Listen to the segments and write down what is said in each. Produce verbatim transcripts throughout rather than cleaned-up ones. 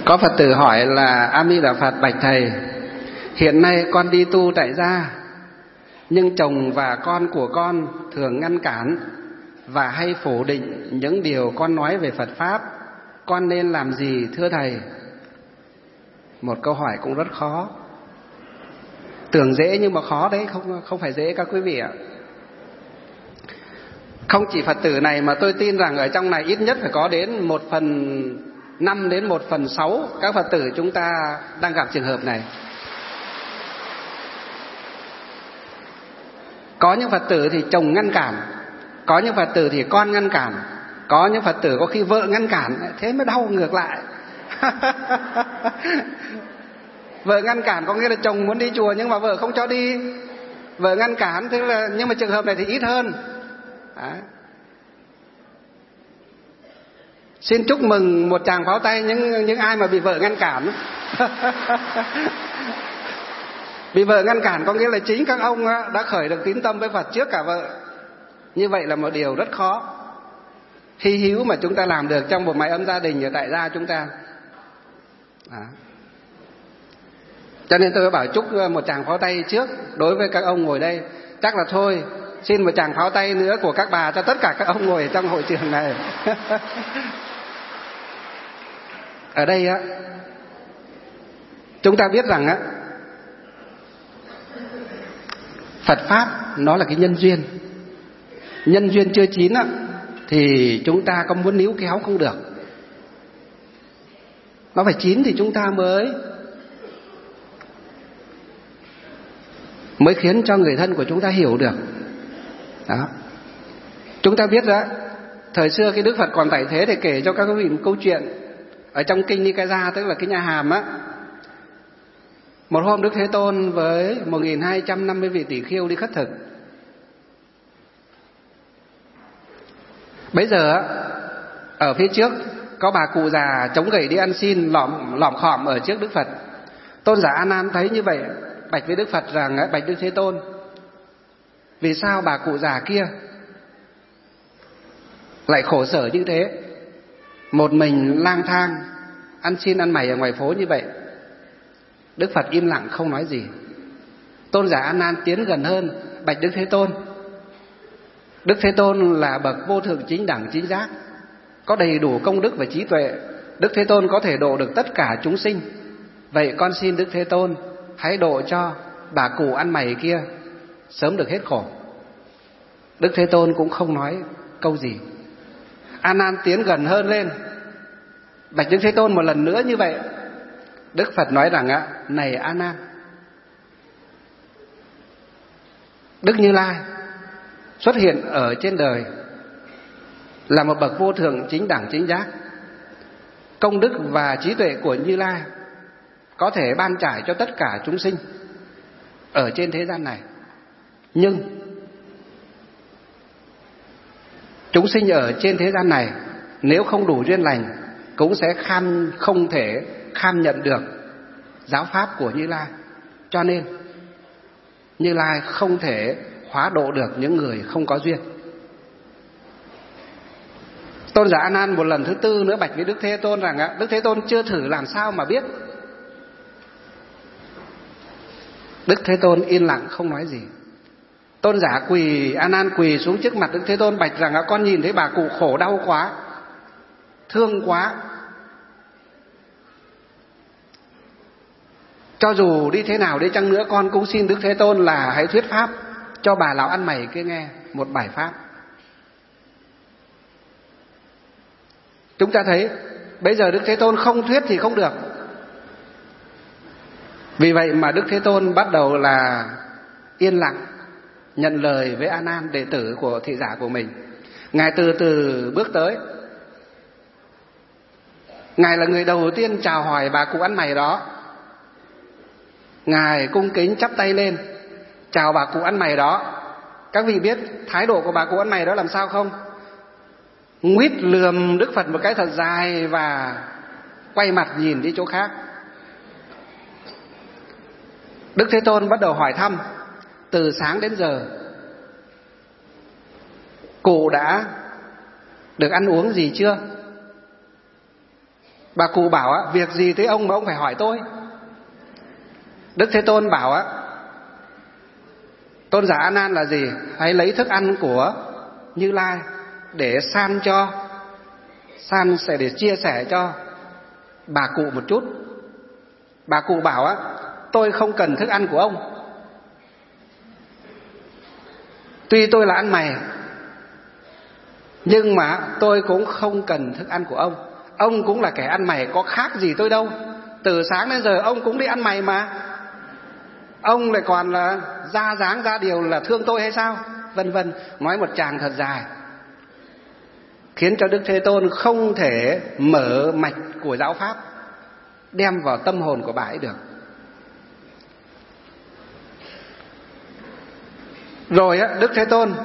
Có Phật tử hỏi là: A Di Đà Phật, bạch thầy, hiện nay con đi tu tại gia, nhưng chồng và con của con thường ngăn cản và hay phủ định những điều con nói về Phật Pháp. Con nên làm gì thưa thầy? Một câu hỏi cũng rất khó. Tưởng dễ nhưng mà khó đấy, không, không phải dễ các quý vị ạ. Không chỉ Phật tử này mà tôi tin rằng ở trong này ít nhất phải có đến một phần năm đến một phần sáu các Phật tử chúng ta đang gặp trường hợp này. Có những Phật tử thì chồng ngăn cản, có những Phật tử thì con ngăn cản, có những Phật tử có khi vợ ngăn cản, thế mới đau ngược lại. Vợ ngăn cản có nghĩa là chồng muốn đi chùa nhưng mà vợ không cho đi. Vợ ngăn cản tức là, nhưng mà trường hợp này thì ít hơn. Đấy. Xin chúc mừng một tràng pháo tay những những ai mà bị vợ ngăn cản. Bị vợ ngăn cản có nghĩa là chính các ông đã khởi được tín tâm với Phật trước cả vợ. Như vậy là một điều rất khó, hy hữu mà chúng ta làm được trong một mái ấm gia đình ở tại gia chúng ta. Đó. Cho nên tôi bảo chúc một tràng pháo tay trước đối với các ông ngồi đây. Chắc là thôi, xin một tràng pháo tay nữa của các bà cho tất cả các ông ngồi ở trong hội trường này. Ở đây á, chúng ta biết rằng á, Phật Pháp nó là cái nhân duyên. Nhân duyên chưa chín á, thì chúng ta có muốn níu kéo không được. Nó phải chín thì chúng ta mới mới khiến cho người thân của chúng ta hiểu được. Đó. Chúng ta biết đó, thời xưa cái Đức Phật còn tại thế thì kể cho các quý vị một câu chuyện ở trong kinh Nikaya, tức là cái nhà hàm á. Một hôm Đức Thế Tôn với một nghìn hai trăm năm mươi vị tỷ khưu đi khất thực. Bấy giờ ở phía trước có bà cụ già chống gậy đi ăn xin, lỏm lỏm khỏm ở trước Đức Phật. Tôn giả A Nan thấy như vậy, bạch với Đức Phật rằng: bạch Đức Thế Tôn, vì sao bà cụ già kia lại khổ sở như thế, một mình lang thang ăn xin ăn mày ở ngoài phố như vậy? Đức Phật im lặng không nói gì. Tôn giả A Nan tiến gần hơn, bạch Đức Thế Tôn, Đức Thế Tôn là bậc vô thượng chính đẳng chính giác, có đầy đủ công đức và trí tuệ. Đức Thế Tôn có thể độ được tất cả chúng sinh. Vậy con xin Đức Thế Tôn hãy độ cho bà cụ ăn mày kia sớm được hết khổ. Đức Thế Tôn cũng không nói câu gì. A Nan tiến gần hơn lên, bạch Đức Thế Tôn một lần nữa như vậy. Đức Phật nói rằng á: này A Nan, Đức Như Lai xuất hiện ở trên đời là một bậc vô thượng chính đẳng chính giác. Công đức và trí tuệ của Như Lai có thể ban trải cho tất cả chúng sinh ở trên thế gian này. Nhưng chúng sinh ở trên thế gian này nếu không đủ duyên lành cũng sẽ kham, không thể kham nhận được giáo pháp của Như Lai. Cho nên Như Lai không thể hóa độ được những người không có duyên. Tôn giả A Nan một lần thứ tư nữa bạch với Đức Thế Tôn rằng: Đức Thế Tôn chưa thử làm sao mà biết. Đức Thế Tôn yên lặng không nói gì. Tôn giả quỳ, A Nan quỳ xuống trước mặt Đức Thế Tôn bạch rằng: con nhìn thấy bà cụ khổ đau quá, thương quá. Cho dù đi thế nào đi chăng nữa, con cũng xin Đức Thế Tôn là hãy thuyết pháp cho bà lão ăn mày kia nghe một bài pháp. Chúng ta thấy bây giờ Đức Thế Tôn không thuyết thì không được. Vì vậy mà Đức Thế Tôn bắt đầu là yên lặng nhận lời với A Nan, đệ tử của thị giả của mình. Ngài từ từ bước tới. Ngài là người đầu tiên chào hỏi bà cụ ăn mày đó. Ngài cung kính chắp tay lên chào bà cụ ăn mày đó. Các vị biết thái độ của bà cụ ăn mày đó làm sao không? Nguýt lườm Đức Phật một cái thật dài và quay mặt nhìn đi chỗ khác. Đức Thế Tôn bắt đầu hỏi thăm: từ sáng đến giờ cụ đã được ăn uống gì chưa? Bà cụ bảo á, việc gì tới ông mà ông phải hỏi tôi? Đức Thế Tôn bảo á, tôn giả A Nan là gì? Hãy lấy thức ăn của Như Lai để san cho, san sẽ để chia sẻ cho bà cụ một chút. Bà cụ bảo á, tôi không cần thức ăn của ông. Tuy tôi là ăn mày, nhưng mà tôi cũng không cần thức ăn của ông. Ông cũng là kẻ ăn mày, có khác gì tôi đâu. Từ sáng đến giờ ông cũng đi ăn mày mà. Ông lại còn là ra dáng ra điều là thương tôi hay sao? Vân vân, nói một tràng thật dài, khiến cho Đức Thế Tôn không thể mở mạch của giáo pháp đem vào tâm hồn của bà ấy được. Rồi á, Đức Thế Tôn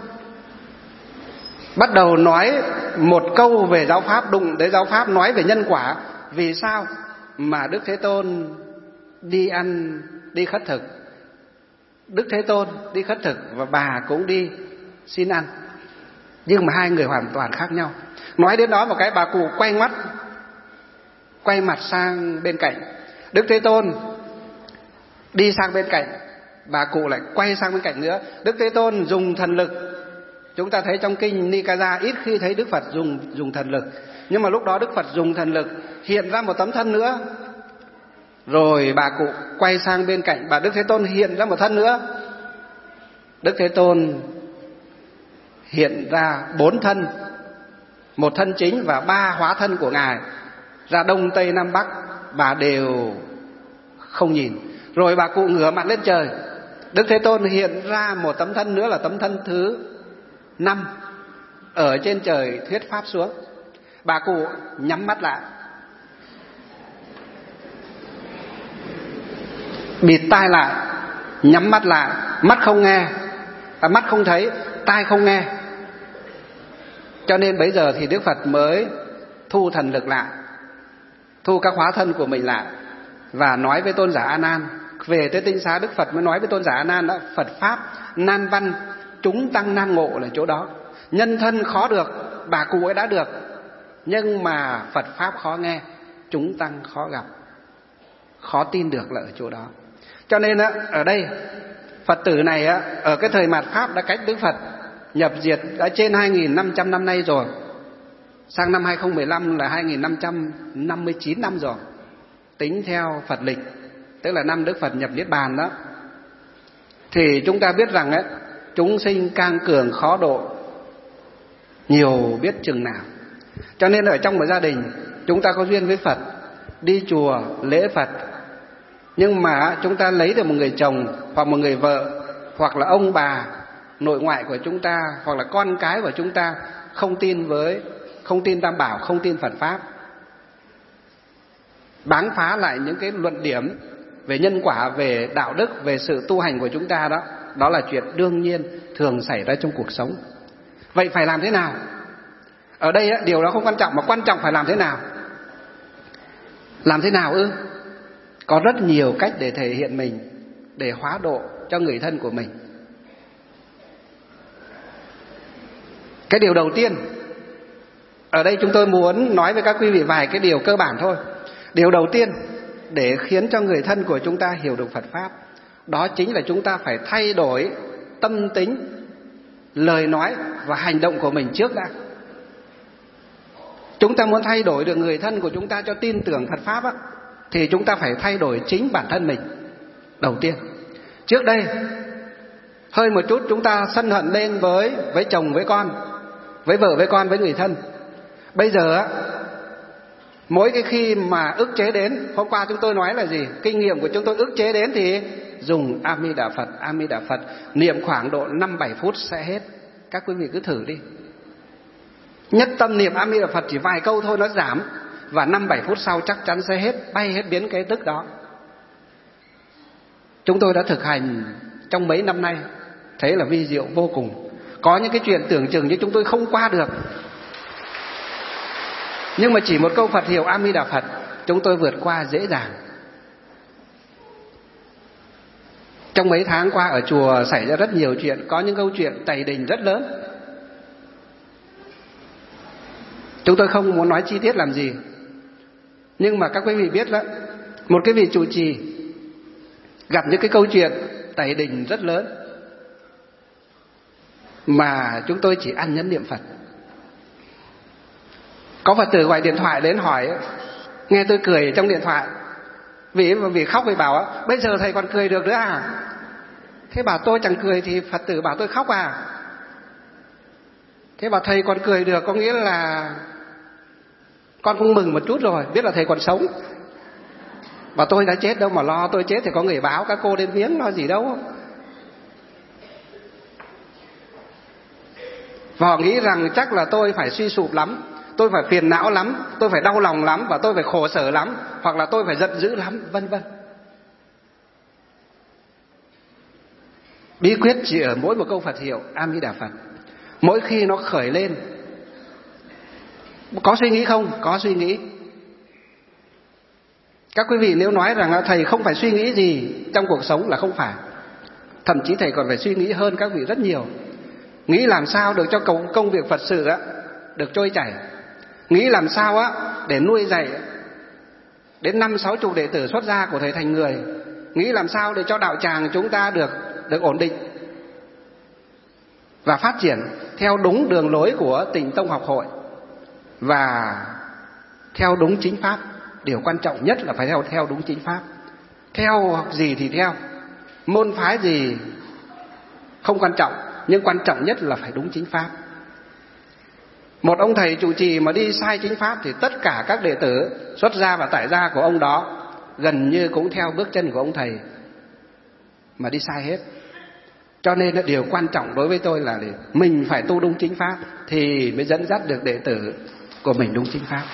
bắt đầu nói một câu về giáo pháp, đụng đến giáo pháp, nói về nhân quả. Vì sao mà Đức Thế Tôn đi ăn, đi khất thực? Đức Thế Tôn đi khất thực và bà cũng đi xin ăn, nhưng mà hai người hoàn toàn khác nhau. Nói đến đó một cái, bà cụ quay mắt, quay mặt sang bên cạnh. Đức Thế Tôn đi sang bên cạnh, bà cụ lại quay sang bên cạnh nữa. Đức Thế Tôn dùng thần lực. Chúng ta thấy trong kinh Nikaya ít khi thấy Đức Phật dùng dùng thần lực, nhưng mà lúc đó Đức Phật dùng thần lực hiện ra một tấm thân nữa. Rồi bà cụ quay sang bên cạnh, bà Đức Thế Tôn hiện ra một thân nữa. Đức Thế Tôn hiện ra bốn thân, một thân chính và ba hóa thân của Ngài, ra đông tây nam bắc, bà đều không nhìn. Rồi bà cụ ngửa mặt lên trời, Đức Thế Tôn hiện ra một tấm thân nữa là tấm thân thứ năm, ở trên trời thuyết pháp xuống. Bà cụ nhắm mắt lại, bịt tai lại, nhắm mắt lại, mắt không nghe, à, mắt không thấy, tai không nghe. Cho nên bây giờ thì Đức Phật mới thu thần lực lại, thu các hóa thân của mình lại, và nói với tôn giả A Nan. Về tới tinh xá, Đức Phật mới nói với tôn giả A Nan đó, Phật pháp nan văn, chúng tăng nan ngộ là chỗ đó. Nhân thân khó được, bà cụ ấy đã được, nhưng mà Phật pháp khó nghe, chúng tăng khó gặp, khó tin được là ở chỗ đó. Cho nên á, ở đây Phật tử này á, ở cái thời mạt Pháp đã cách Đức Phật nhập diệt đã trên hai nghìn năm trăm năm nay rồi. Sang năm hai không một lăm là hai nghìn năm trăm năm mươi chín năm rồi, tính theo Phật lịch, tức là năm Đức Phật nhập Niết Bàn đó. Thì chúng ta biết rằng ấy, chúng sinh cang cường khó độ, nhiều biết chừng nào. Cho nên ở trong một gia đình, chúng ta có duyên với Phật, đi chùa lễ Phật, nhưng mà chúng ta lấy được một người chồng hoặc một người vợ, hoặc là ông bà nội ngoại của chúng ta, hoặc là con cái của chúng ta không tin với không tin Tam Bảo, không tin Phật pháp, báng phá lại những cái luận điểm về nhân quả, về đạo đức, về sự tu hành của chúng ta đó. Đó là chuyện đương nhiên thường xảy ra trong cuộc sống. Vậy phải làm thế nào? Ở đây điều đó không quan trọng, mà quan trọng phải làm thế nào. Làm thế nào ư? Có rất nhiều cách để thể hiện mình, để hóa độ cho người thân của mình. Cái điều đầu tiên, ở đây chúng tôi muốn nói với các quý vị vài cái điều cơ bản thôi. Điều đầu tiên để khiến cho người thân của chúng ta hiểu được Phật pháp, đó chính là chúng ta phải thay đổi tâm tính, lời nói và hành động của mình trước đã. Chúng ta muốn thay đổi được người thân của chúng ta cho tin tưởng Phật pháp á, thì chúng ta phải thay đổi chính bản thân mình đầu tiên. Trước đây hơi một chút chúng ta sân hận lên với với chồng, với con, với vợ, với con, với người thân. Bây giờ á, mỗi cái khi mà ức chế đến, hôm qua chúng tôi nói là gì? Kinh nghiệm của chúng tôi ức chế đến thì dùng A Di Đà Phật, A Di Đà Phật, niệm khoảng độ năm bảy phút sẽ hết. Các quý vị cứ thử đi. Nhất tâm niệm A Di Đà Phật chỉ vài câu thôi nó giảm, và năm bảy phút sau chắc chắn sẽ hết, bay hết biến cái tức đó. Chúng tôi đã thực hành trong mấy năm nay, thấy là vi diệu vô cùng. Có những cái chuyện tưởng chừng như chúng tôi không qua được, nhưng mà chỉ một câu Phật hiệu A Di Đà Phật, chúng tôi vượt qua dễ dàng. Trong mấy tháng qua ở chùa xảy ra rất nhiều chuyện, có những câu chuyện tày đình rất lớn. Chúng tôi không muốn nói chi tiết làm gì, Nhưng mà các quý vị biết đó, một cái vị trụ trì gặp những cái câu chuyện tẩy đình rất lớn mà chúng tôi chỉ ăn nhẫn niệm Phật. Có Phật tử gọi điện thoại đến hỏi, nghe tôi cười trong điện thoại, vì vì khóc vì bảo bây giờ thầy còn cười được nữa à? Thế bảo tôi chẳng cười thì Phật tử bảo tôi khóc à? Thế bảo thầy còn cười được có nghĩa là con cũng mừng một chút rồi, biết là thầy còn sống. Và tôi đã chết đâu mà lo, tôi chết thì có người báo các cô đến viếng, lo gì đâu. Và họ nghĩ rằng chắc là tôi phải suy sụp lắm, tôi phải phiền não lắm, tôi phải đau lòng lắm, và tôi phải khổ sở lắm, hoặc là tôi phải giận dữ lắm, vân vân. Bí quyết chỉ ở mỗi một câu Phật hiệu A Di Đà Phật. Mỗi khi nó khởi lên, có suy nghĩ không? Có suy nghĩ. Các quý vị nếu nói rằng thầy không phải suy nghĩ gì trong cuộc sống là không phải. Thậm chí thầy còn phải suy nghĩ hơn các vị rất nhiều. Nghĩ làm sao được cho công việc Phật sự á được trôi chảy. Nghĩ làm sao á để nuôi dạy đến năm sáu chục đệ tử xuất gia của thầy thành người. Nghĩ làm sao để cho đạo tràng chúng ta được được ổn định và phát triển theo đúng đường lối của Tịnh Tông Học Hội và theo đúng chính pháp. Điều quan trọng nhất là phải theo theo đúng chính pháp. Theo gì thì theo, môn phái gì không quan trọng, nhưng quan trọng nhất là phải đúng chính pháp. Một ông thầy trụ trì mà đi sai chính pháp thì tất cả các đệ tử xuất gia và tại gia của ông đó gần như cũng theo bước chân của ông thầy mà đi sai hết. Cho nên là điều quan trọng đối với tôi là để mình phải tu đúng chính pháp thì mới dẫn dắt được đệ tử của mình đúng chính pháp.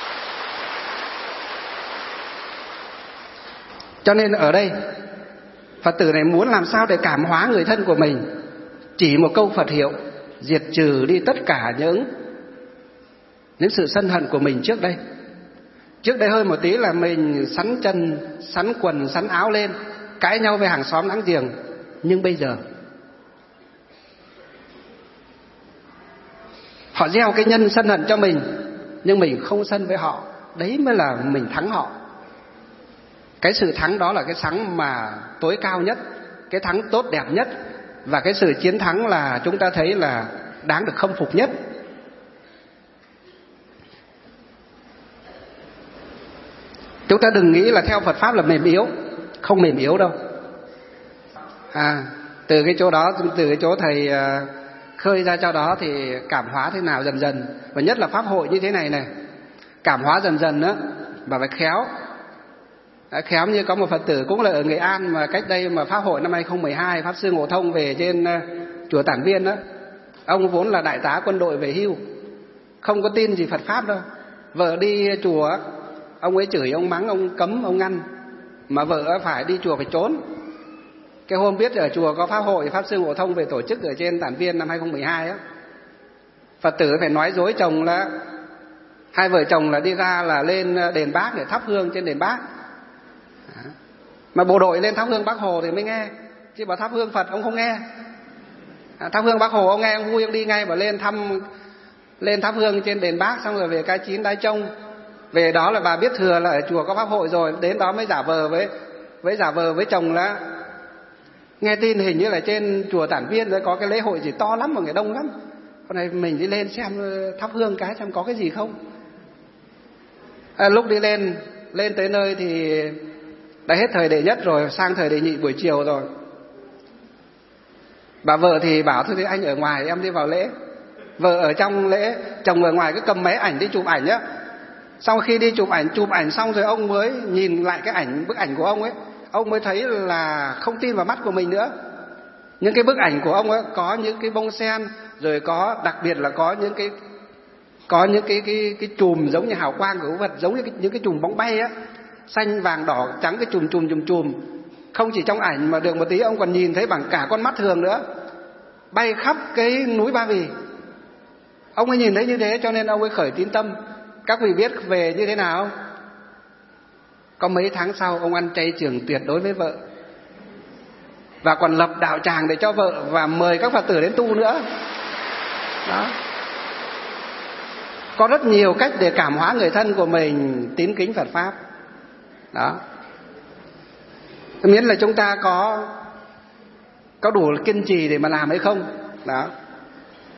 Cho nên ở đây Phật tử này muốn làm sao để cảm hóa người thân của mình. Chỉ một câu Phật hiệu diệt trừ đi tất cả những những sự sân hận của mình trước đây. Trước đây hơi một tí là mình sắn chân, sắn quần, sắn áo lên, cãi nhau với hàng xóm láng giềng. Nhưng bây giờ họ gieo cái nhân sân hận cho mình, nhưng mình không sân với họ. Đấy mới là mình thắng họ. Cái sự thắng đó là cái thắng mà tối cao nhất, cái thắng tốt đẹp nhất, và cái sự chiến thắng là chúng ta thấy là đáng được khâm phục nhất. Chúng ta đừng nghĩ là theo Phật Pháp là mềm yếu. Không mềm yếu đâu. À, từ cái chỗ đó, từ cái chỗ thầy uh, khơi ra cho đó thì cảm hóa thế nào dần dần. Và nhất là Pháp hội như thế này này, cảm hóa dần dần đó, và phải khéo. Đã khéo như có một Phật tử cũng là ở Nghệ An mà cách đây mà Pháp hội năm hai không một hai, Pháp Sư Ngộ Thông về trên uh, chùa Tản Viên đó. Ông vốn là đại tá quân đội về hưu, không có tin gì Phật Pháp đâu. Vợ đi chùa, ông ấy chửi, ông mắng, ông cấm, ông ngăn. Mà vợ phải đi chùa phải trốn. Cái hôm biết ở chùa có Pháp hội, Pháp Sư Ngộ Thông về tổ chức ở trên Tản Viên năm hai không một hai á, Phật tử phải nói dối chồng là hai vợ chồng là đi ra là lên đền Bác để thắp hương trên đền Bác. Mà bộ đội lên thắp hương Bác Hồ thì mới nghe, chứ bảo thắp hương Phật ông không nghe. À, thắp hương Bác Hồ ông nghe ông vui, ông đi ngay và lên thăm, lên thắp hương trên đền Bác, xong rồi về Cái Chín Đái Trông. Về đó là bà biết thừa là ở chùa có Pháp hội rồi, đến đó mới giả vờ với với giả vờ với chồng là nghe tin hình như là trên chùa Tản Viên có cái lễ hội gì to lắm mà người đông lắm. Hôm nay mình đi lên xem thắp hương cái xem có cái gì không. À, lúc đi lên lên tới nơi thì đã hết thời đệ nhất rồi, sang thời đệ nhị buổi chiều rồi. Bà vợ thì bảo thôi thì anh ở ngoài em đi vào lễ. Vợ ở trong lễ, chồng ở ngoài cứ cầm máy ảnh đi chụp ảnh nhá. Sau khi đi chụp ảnh, chụp ảnh xong rồi ông mới nhìn lại cái ảnh, bức ảnh của ông ấy, ông mới thấy là không tin vào mắt của mình nữa. Những cái bức ảnh của ông ấy có những cái bông sen, rồi có đặc biệt là có những cái có những cái cái cái chùm giống như hào quang của vật, giống như cái, những cái chùm bóng bay á, xanh vàng đỏ trắng, cái chùm chùm chùm chùm. Không chỉ trong ảnh mà được một tí ông còn nhìn thấy bằng cả con mắt thường nữa, bay khắp cái núi Ba Vì. Ông ấy nhìn thấy như thế cho nên ông ấy khởi tín tâm. Các vị biết về như thế nào? Có mấy tháng sau ông ăn chay trường tuyệt đối với vợ, và còn lập đạo tràng để cho vợ, và mời các Phật tử đến tu nữa. Đó. Có rất nhiều cách để cảm hóa người thân của mình tín kính Phật Pháp. Đó. Miễn là chúng ta có có đủ kiên trì để mà làm hay không. Đó.